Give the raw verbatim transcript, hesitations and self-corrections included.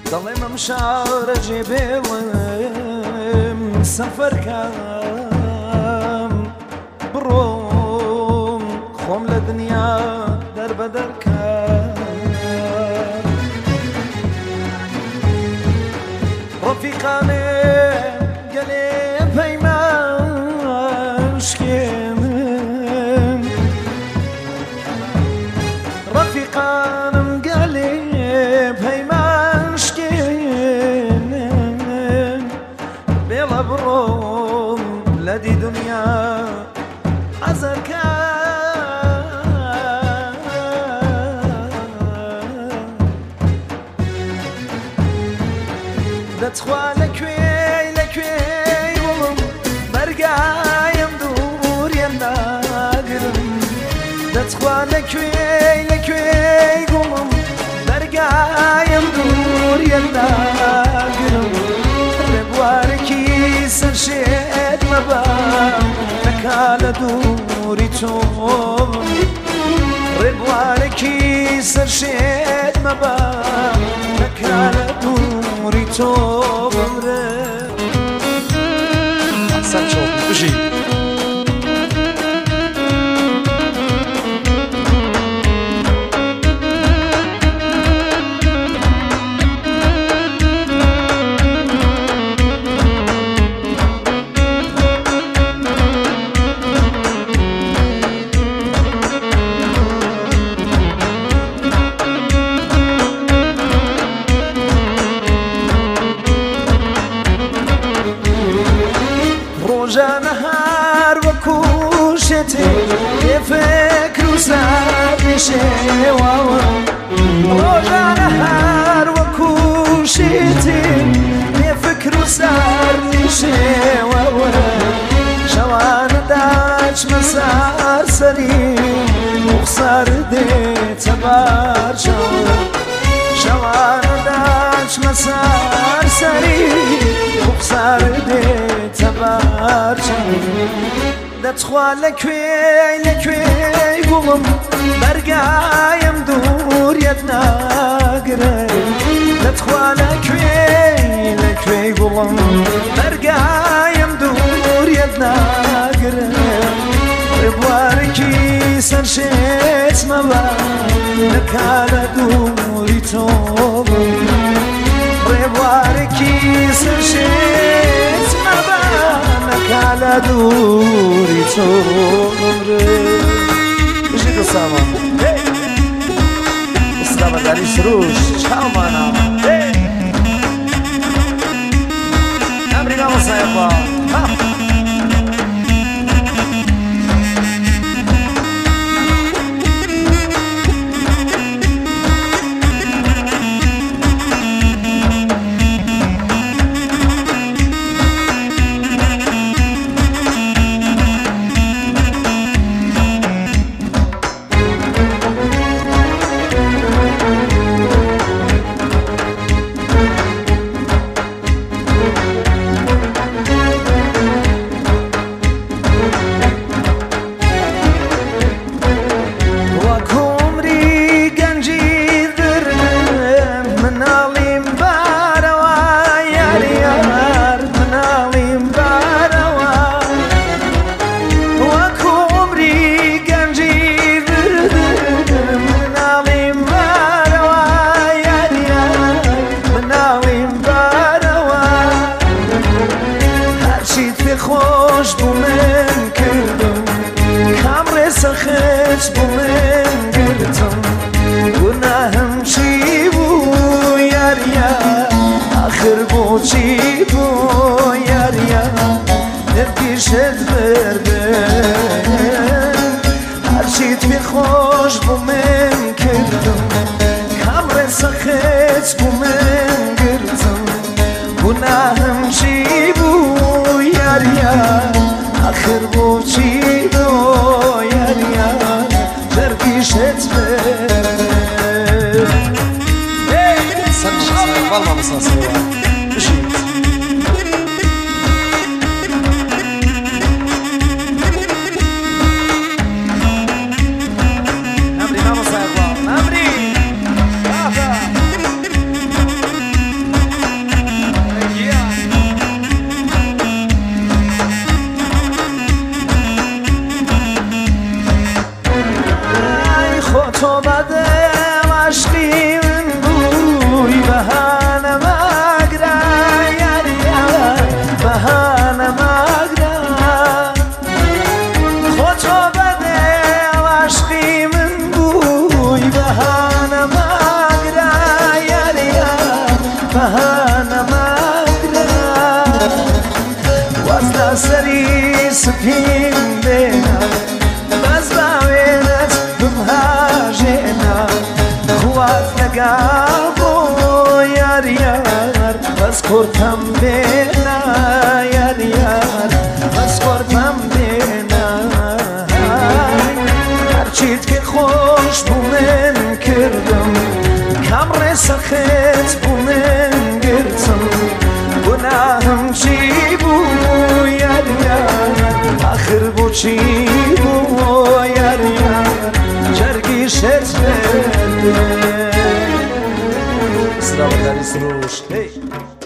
دڵێ مەم شارە جێبێڵم سەفەرکەم بڕۆم خۆم لە دنیا دەربەدەرکەم ڕەفیقانێ گەلێ پەیمانشکێنم ڕەفیقانم گەلێ پەیمانشکێنم بێڵە بڕۆم لە دی دنیا حەزەرکەم دەتخوا لەکوێی لەکوێی وڵم بەرگایم دووریم ناگرم دەتخوا لەکوێی لەکوێی گوڵم بەرگایم دووریم ناگرم ڕێبوارێکی سەرشێت مەبە نەکا لە دووری تۆم ڕێبوارێکی سەرشێت مەبە نەکا لە دووری تۆ بمرێ ئەسان چۆک بژی ڕۆژانە هەر وەکو شێتێ بێفکر و سەرنشێوەوە ڕۆژانە هەر وەکو شێتێ بێفکر و سەرنشێوەوە شەوانە داچمە سەرسەری موخسەر دێتە بەرچەوە شەوانە داچمە سەرسەری موخسەر دێتە بەرچەوە دەتخوا لەکوێی لەکوێی گوڵم بەرگایم دووریەت ناگرێ دەتخوا لەکوێی لەکوێی گوڵم بەرگایم دووریەت ناگرێ ڕێبوارێکی سەرشێت مەبە نەکا لە دووری تۆ ڕێبوارێکی سەرشێت مەبە نەکا لە دووری تۆ بمرێ بژی دەسامە ئستامەداری سروش چاومانە ئەمری مامۆسایەخوا خۆش بوو من کردم کامڕێ سەخێت بوو من گرتم گوناهم چی بوو یاریە آخر بۆچی بوو یاریە دەرگیشت بردن هەرچیت پێ خۆش بوو من کردم کامڕێ سەخێت بوو من گرتم گوناهم چی بوو یاریە آخر بۆچی بوو یاریە دەرگیشت بردن والله مساسية مشيت نمري ما مصايبة نمري سپین دینا باز باویرت بمهاجینا خوات لگل بو یار یار باز کردم بینا یار یار باز کردم بینا هرچیت که خوش بو من کردم کمر سخت بو من گرتم گناهم چی بو یار یار آخر بو چی بو یار یار جرگی شت بده سلام علیکم روش